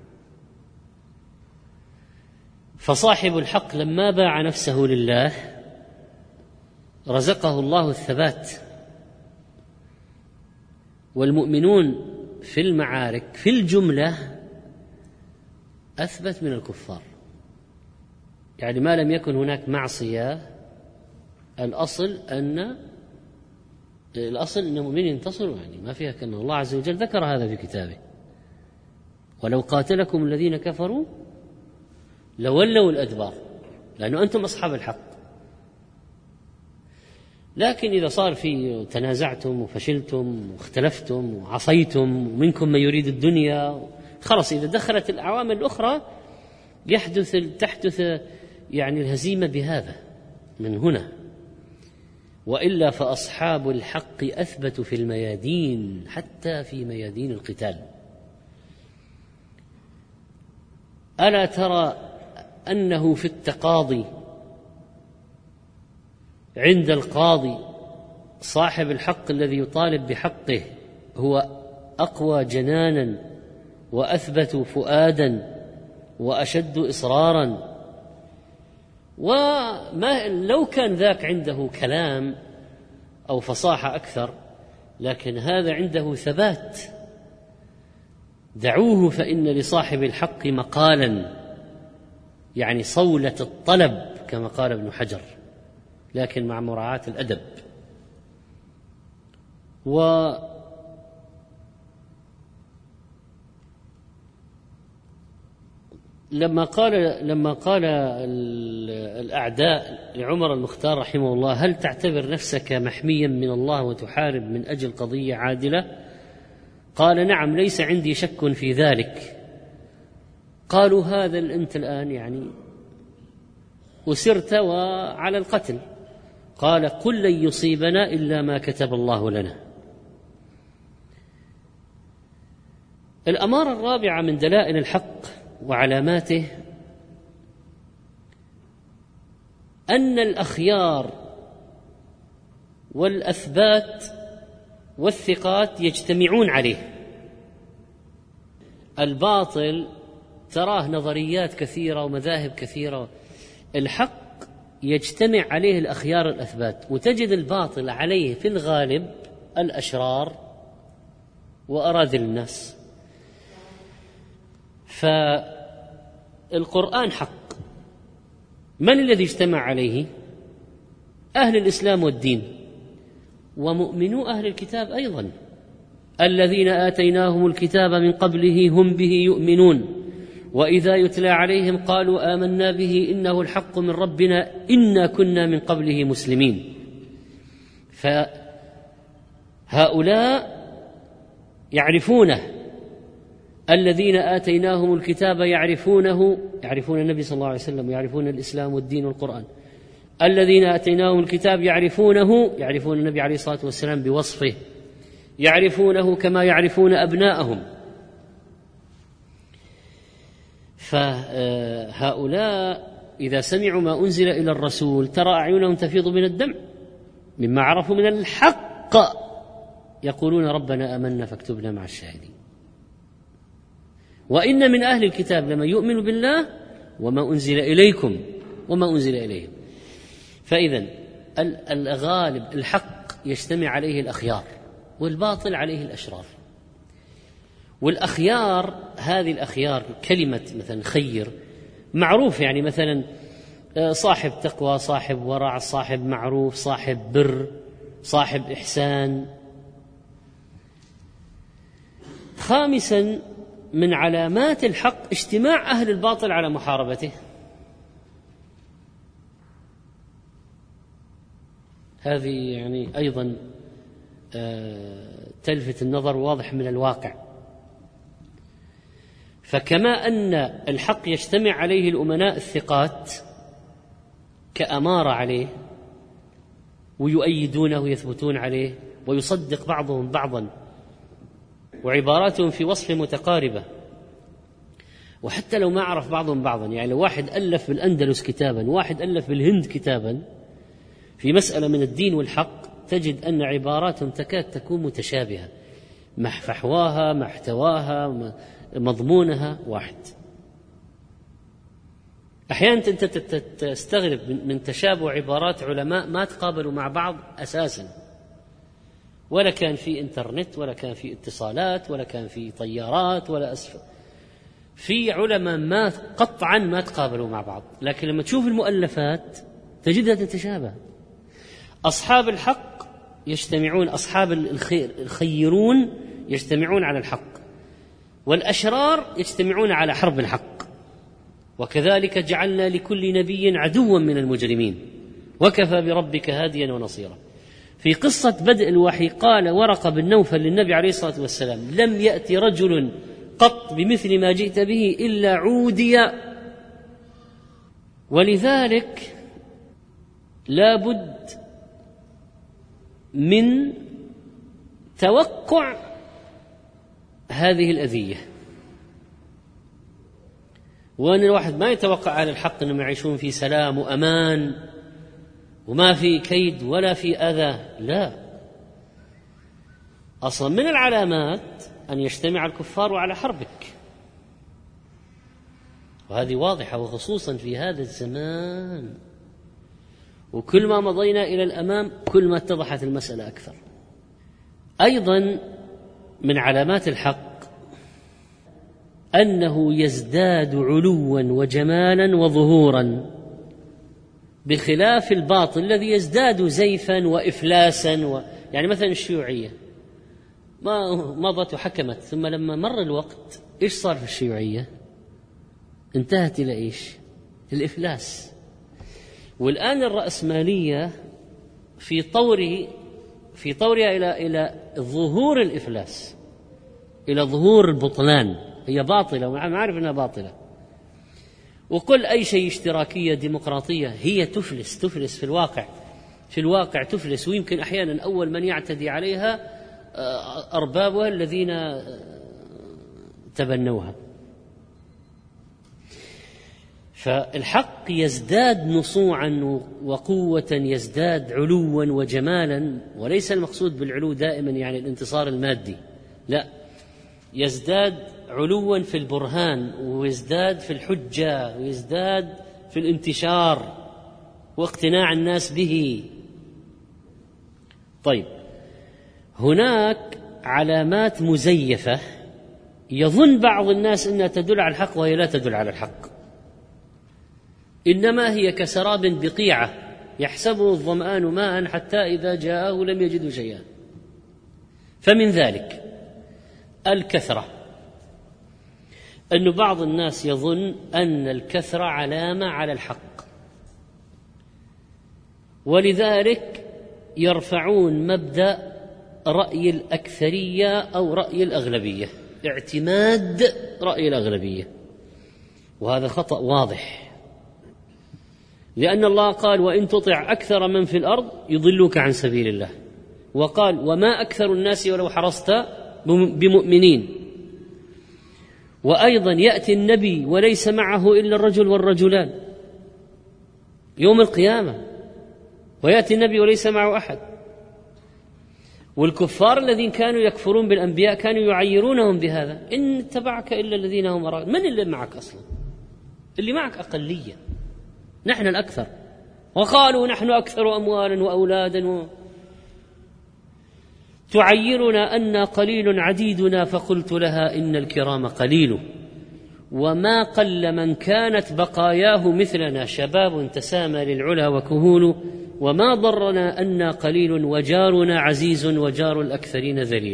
فصاحب الحق لما باع نفسه لله رزقه الله الثبات، والمؤمنون في المعارك في الجملة أثبت من الكفار، يعني ما لم يكن هناك معصية، الأصل أن الأصل أن المؤمنين ينتصروا، يعني ما فيها كأن الله عز وجل ذكر هذا في كتابه، ولو قاتلكم الذين كفروا لولوا الأدبار، لأنه أنتم أصحاب الحق. لكن إذا صار في تنازعتم وفشلتم واختلفتم وعصيتم ومنكم من يريد الدنيا، خلاص إذا دخلت العوامل الأخرى يحدث تحدث يعني الهزيمة بهذا من هنا، وإلا فأصحاب الحق أثبتوا في الميادين، حتى في ميادين القتال. ألا ترى أنه في التقاضي عند القاضي صاحب الحق الذي يطالب بحقه هو أقوى جنانا وأثبت فؤادا وأشد إصرارا. وما لو كان ذاك عنده كلام أو فصاحة أكثر، لكن هذا عنده ثبات. دعوه فإن لصاحب الحق مقالا، يعني صولة الطلب كما قال ابن حجر، لكن مع مراعاة الأدب. و لما قال لما قال الأعداء لعمر المختار رحمه الله: هل تعتبر نفسك محميا من الله وتحارب من أجل قضية عادلة؟ قال: نعم، ليس عندي شك في ذلك. قالوا: هذا أنت الآن يعني أسرت وعلى القتل. قال: قل لن يصيبنا إلا ما كتب الله لنا. الأمارة الرابعة من دلائل الحق وعلاماته أن الأخيار والأثبات والثقات يجتمعون عليه. الباطل تراه نظريات كثيرة ومذاهب كثيرة، الحق يجتمع عليه الأخيار الأثبات، وتجد الباطل عليه في الغالب الأشرار وأراذل الناس. فالقرآن حق، من الذي اجتمع عليه؟ أهل الإسلام والدين ومؤمنو أهل الكتاب أيضا، الذين آتيناهم الكتاب من قبله هم به يؤمنون وإذا يتلى عليهم قالوا آمنا به إنه الحق من ربنا إنا كنا من قبله مسلمين. فهؤلاء يعرفونه، الذين آتيناهم الكتاب يعرفونه، يعرفون النبي صلى الله عليه وسلم، يعرفون الإسلام والدين والقرآن. الذين آتيناهم الكتاب يعرفونه، يعرفون النبي عليه الصلاة والسلام بوصفه، يعرفونه كما يعرفون أبناءهم. فهؤلاء إذا سمعوا ما أنزل إلى الرسول ترى أعينهم تفيض من الدمع مما عرفوا من الحق، يقولون ربنا آمنا فاكتبنا مع الشاهدين. وإن من أهل الكتاب لمن يؤمن بالله وما أنزل إليكم وما أنزل إليهم. فإذن الغالب الحق يجتمع عليه الأخيار والباطل عليه الأشرار. والأخيار هذه الأخيار كلمة مثلا خير معروف، يعني مثلا صاحب تقوى، صاحب ورع، صاحب معروف، صاحب بر، صاحب إحسان. خامسا من علامات الحق اجتماع أهل الباطل على محاربته. هذه يعني أيضا تلفت النظر، واضح من الواقع. فكما أن الحق يجتمع عليه الأمناء الثقات كأمارة عليه ويؤيدونه ويثبتون عليه ويصدق بعضهم بعضا، وعباراتهم في وصف متقاربة، وحتى لو ما عرف بعضهم بعضا، يعني لو واحد ألف بالأندلس كتابا، واحد ألف بالهند كتابا في مسألة من الدين والحق، تجد أن عباراتهم تكاد تكون متشابهة، فحواها محتواها مضمونها واحد. أحيانا أنت تستغرب من تشابه عبارات علماء ما تقابلوا مع بعض أساسا، ولا كان في إنترنت ولا كان في اتصالات ولا كان في طيارات ولا أسفل، في علماء ما قطعا ما تقابلوا مع بعض، لكن لما تشوف المؤلفات تجدها تتشابه. أصحاب الحق يجتمعون، أصحاب الخير الخيرون يجتمعون على الحق، والأشرار يجتمعون على حرب الحق. وكذلك جعلنا لكل نبي عدوا من المجرمين وكفى بربك هاديا ونصيرا. في قصة بدء الوحي قال ورقة بن نوفل للنبي عليه الصلاة والسلام: لم يأتي رجل قط بمثل ما جئت به إلا عودي. ولذلك لا بد من توقع هذه الأذية، وأن الواحد ما يتوقع على الحق أنهم يعيشون في سلام وأمان وما في كيد ولا في أذى، لا، أصلا من العلامات أن يجتمع الكفار على حربك، وهذه واضحة، وخصوصا في هذا الزمان، وكل ما مضينا إلى الأمام كل ما اتضحت المسألة أكثر. أيضا من علامات الحق أنه يزداد علوا وجمالا وظهورا، بخلاف الباطل الذي يزداد زيفا وإفلاسا و... يعني مثلا الشيوعية ما مضت وحكمت، ثم لما مر الوقت إيش صار في الشيوعية؟ انتهت إلى إيش؟ الإفلاس. والآن الرأسمالية في طوره في طورها إلى إلى ظهور الإفلاس، إلى ظهور البطلان. هي باطلة وأنا عارف أنها باطلة، وكل أي شيء اشتراكية ديمقراطية هي تفلس تفلس في الواقع في الواقع تفلس، ويمكن أحيانا أول من يعتدي عليها أربابها الذين تبنوها. فالحق يزداد نصوعا وقوة، يزداد علوا وجمالا، وليس المقصود بالعلو دائما يعني الانتصار المادي، لا، يزداد علوا في البرهان، ويزداد في الحجة، ويزداد في الانتشار واقتناع الناس به. طيب، هناك علامات مزيفة يظن بعض الناس أنها تدل على الحق وهي لا تدل على الحق، إنما هي كسراب بقيعة يحسبه الظمآن ماء حتى إذا جاءه لم يجده شيئا. فمن ذلك الكثرة، أن بعض الناس يظن أن الكثرة علامة على الحق، ولذلك يرفعون مبدأ رأي الأكثرية أو رأي الأغلبية، اعتماد رأي الأغلبية، وهذا خطأ واضح، لأن الله قال: وإن تطع أكثر من في الأرض يضلوك عن سبيل الله، وقال: وما أكثر الناس ولو حرصت بمؤمنين. وأيضا يأتي النبي وليس معه إلا الرجل والرجلان يوم القيامة، ويأتي النبي وليس معه أحد. والكفار الذين كانوا يكفرون بالأنبياء كانوا يعيرونهم بهذا: إن اتبعك إلا الذين هم أراك. من اللي معك أصلا؟ اللي معك أقلية، نحن الأكثر. وقالوا: نحن أكثر أموالا وأولادا و... تعيرنا أن قليل عديدنا، فقلت لها: إن الكرام قليل، وما قل من كانت بقاياه مثلنا، شباب تسامى للعلا وكهول، وما ضرنا أن قليل وجارنا عزيز، وجار الأكثرين ذليل.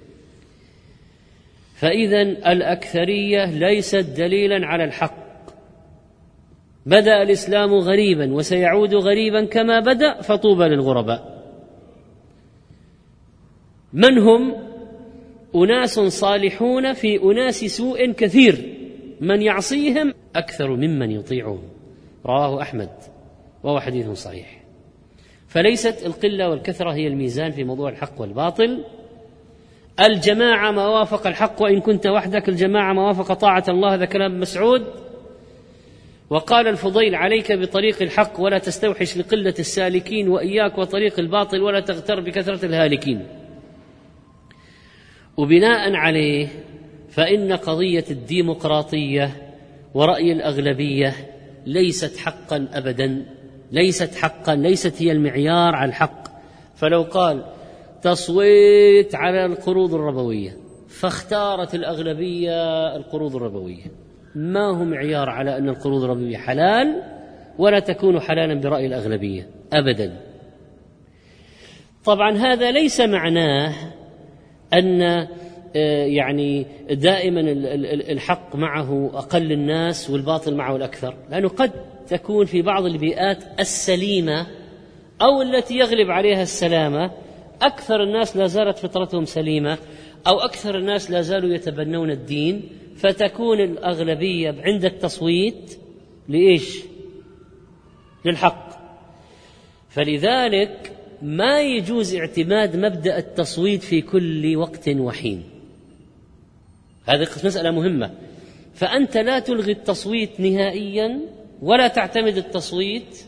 فإذن الأكثرية ليست دليلا على الحق. بدأ الإسلام غريبا وسيعود غريبا كما بدأ، فطوبى للغرباء. من هم؟ أناس صالحون في أناس سوء كثير، من يعصيهم أكثر ممن يطيعهم. رواه أحمد وهو حديث صحيح. فليست القلة والكثرة هي الميزان في موضوع الحق والباطل. الجماعة ما وافق الحق، وإن كنت وحدك الجماعة ما وافق طاعة الله، هذا كلام مسعود. وقال الفضيل: عليك بطريق الحق ولا تستوحش لقلة السالكين، وإياك وطريق الباطل ولا تغتر بكثرة الهالكين. وبناء عليه فإن قضية الديمقراطية ورأي الأغلبية ليست حقا أبدا، ليست حقا، ليست هي المعيار على الحق. فلو قال تصويت على القروض الربوية فاختارت الأغلبية القروض الربوية، ما هو معيار على أن القروض الربوية حلال، ولا تكون حلالا برأي الأغلبية أبدا. طبعا هذا ليس معناه أن يعني دائما الحق معه أقل الناس والباطل معه الأكثر، لأنه قد تكون في بعض البيئات السليمة أو التي يغلب عليها السلامة أكثر الناس لا زالت فطرتهم سليمة، أو أكثر الناس لا زالوا يتبنون الدين، فتكون الأغلبية عند التصويت لإيش؟ للحق. فلذلك ما يجوز اعتماد مبدأ التصويت في كل وقت وحين، هذه مسألة مهمة. فأنت لا تلغي التصويت نهائيا ولا تعتمد التصويت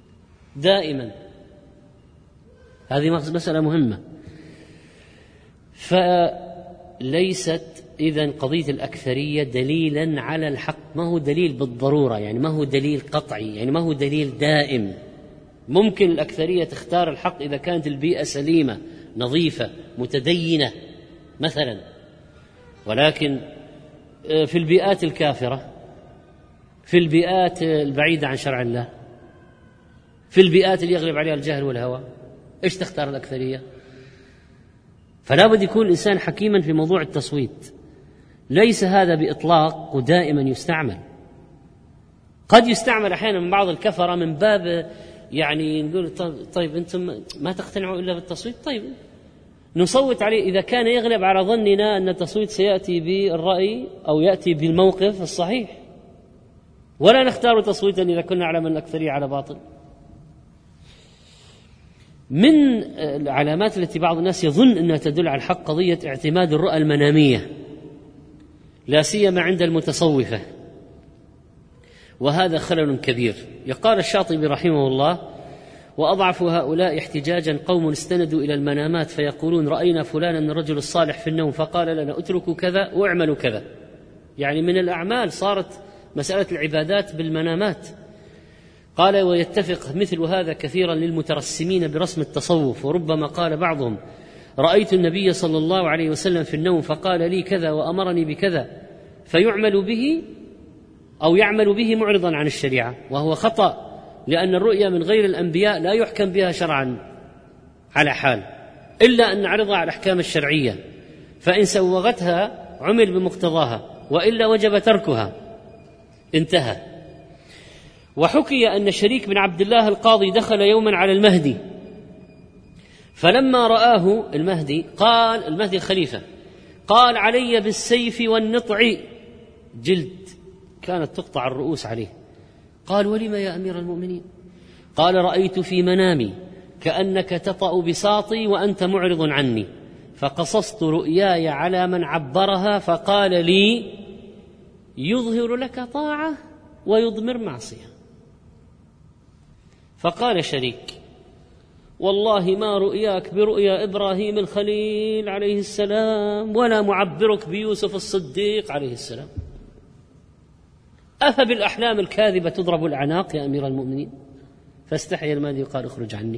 دائما، هذه مسألة مهمة. فليست إذن قضية الأكثرية دليلا على الحق، ما هو دليل بالضرورة، يعني ما هو دليل قطعي، يعني ما هو دليل دائم. ممكن الأكثرية تختار الحق إذا كانت البيئة سليمة نظيفة متدينة مثلا، ولكن في البيئات الكافرة، في البيئات البعيدة عن شرع الله، في البيئات اللي يغلب عليها الجهل والهوى، إيش تختار الأكثرية؟ فلا بد يكون الإنسان حكيما في موضوع التصويت. ليس هذا بإطلاق ودائما يستعمل، قد يستعمل أحيانا من بعض الكفرة من باب يعني نقول طيب أنتم ما تقتنعوا إلا بالتصويت، طيب نصوت عليه إذا كان يغلب على ظننا أن التصويت سيأتي بالرأي أو يأتي بالموقف الصحيح، ولا نختار تصويتا إذا كنا نعلم أن الأكثرية على باطل. من العلامات التي بعض الناس يظن أنها تدل على الحق قضية اعتماد الرؤى المنامية، لا سيما عند المتصوفة، وهذا خلل كبير. يقال الشاطبي رحمه الله: وأضعف هؤلاء احتجاجا قوم استندوا إلى المنامات فيقولون رأينا فلانا من الرجل الصالح في النوم فقال لنا اتركوا كذا واعملوا كذا. يعني من الأعمال صارت مسألة العبادات بالمنامات. قال: ويتفق مثل هذا كثيرا للمترسمين برسم التصوف، وربما قال بعضهم رأيت النبي صلى الله عليه وسلم في النوم فقال لي كذا وأمرني بكذا، فيعمل به أو يعمل به معرضا عن الشريعة، وهو خطأ، لأن الرؤيا من غير الأنبياء لا يحكم بها شرعا على حال إلا أن نعرضها على الأحكام الشرعية، فإن سوغتها عمل بمقتضاها وإلا وجب تركها، انتهى. وحكي أن شريك بن عبد الله القاضي دخل يوما على المهدي، فلما رآه المهدي قال، المهدي الخليفة، قال: علي بالسيف والنطع، جلد كانت تقطع الرؤوس عليه. قال: ولم يا أمير المؤمنين؟ قال: رأيت في منامي كأنك تطأ بساطي وأنت معرض عني، فقصصت رؤياي على من عبرها فقال لي: يظهر لك طاعة ويضمر معصية. فقال شريك: والله ما رؤياك برؤيا إبراهيم الخليل عليه السلام، ولا معبرك بيوسف الصديق عليه السلام. أفبالأحلام الكاذبة تضرب الأعناق يا أمير المؤمنين؟ فاستحيا المهدي وقال: اخرج عني.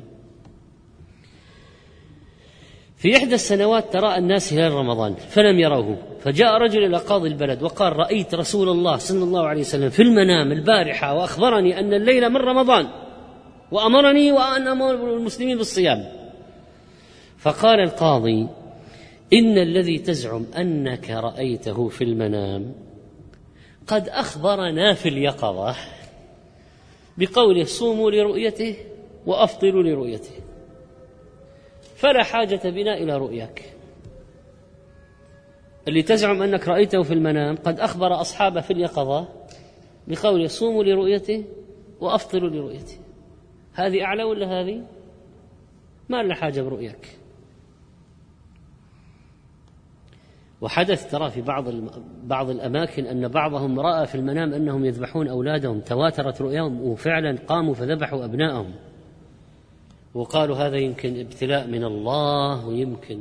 في إحدى السنوات تراءى الناس هلال رمضان فلم يروه، فجاء رجل إلى قاضي البلد وقال: رأيت رسول الله صلى الله عليه وسلم في المنام البارحة وأخبرني أن الليلة من رمضان وأمرني وأن أمر المسلمين بالصيام. فقال القاضي: إن الذي تزعم أنك رأيته في المنام قد أخبرنا في اليقظة بقوله: صوموا لرؤيته وأفطروا لرؤيته، فلا حاجة بنا إلى رؤياك. اللي تزعم أنك رأيته في المنام قد أخبر أصحابه في اليقظة بقوله: صوموا لرؤيته وأفطروا لرؤيته. هذه أعلى ولا هذه؟ ما لنا حاجة برؤياك. وحدث ترى في بعض بعض الأماكن أن بعضهم رأى في المنام أنهم يذبحون أولادهم، تواترت رؤياهم وفعلا قاموا فذبحوا أبنائهم، وقالوا هذا يمكن ابتلاء من الله ويمكن.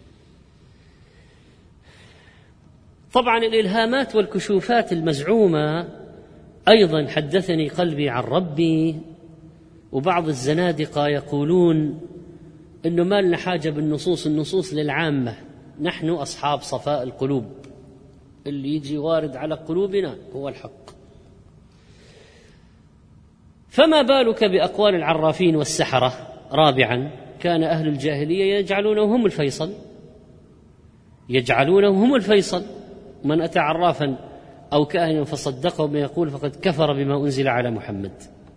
طبعا الإلهامات والكشوفات المزعومة أيضا حدثني قلبي عن ربي. وبعض الزنادقة يقولون إنه ما لنا حاجة بالنصوص، النصوص للعامة، نحن أصحاب صفاء القلوب، اللي يجي وارد على قلوبنا هو الحق. فما بالك بأقوال العرافين والسحرة؟ رابعا، كان أهل الجاهلية يجعلونه هم الفيصل، يجعلونه هم الفيصل. من أتى عرافا أو كاهنا فصدقه بما يقول فقد كفر بما أنزل على محمد.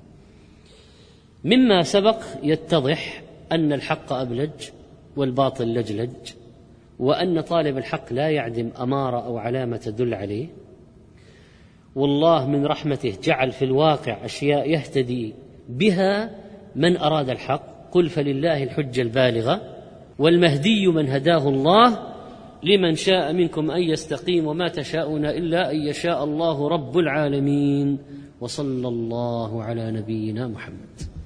مما سبق يتضح أن الحق أبلج والباطل لجلج، وأن طالب الحق لا يعدم أمارة أو علامة تدل عليه. والله من رحمته جعل في الواقع أشياء يهتدي بها من أراد الحق. قل فلله الحجة البالغة والمهدي من هداه الله لمن شاء منكم أن يستقيم وما تشاءون إلا أن يشاء الله رب العالمين. وصلى الله على نبينا محمد.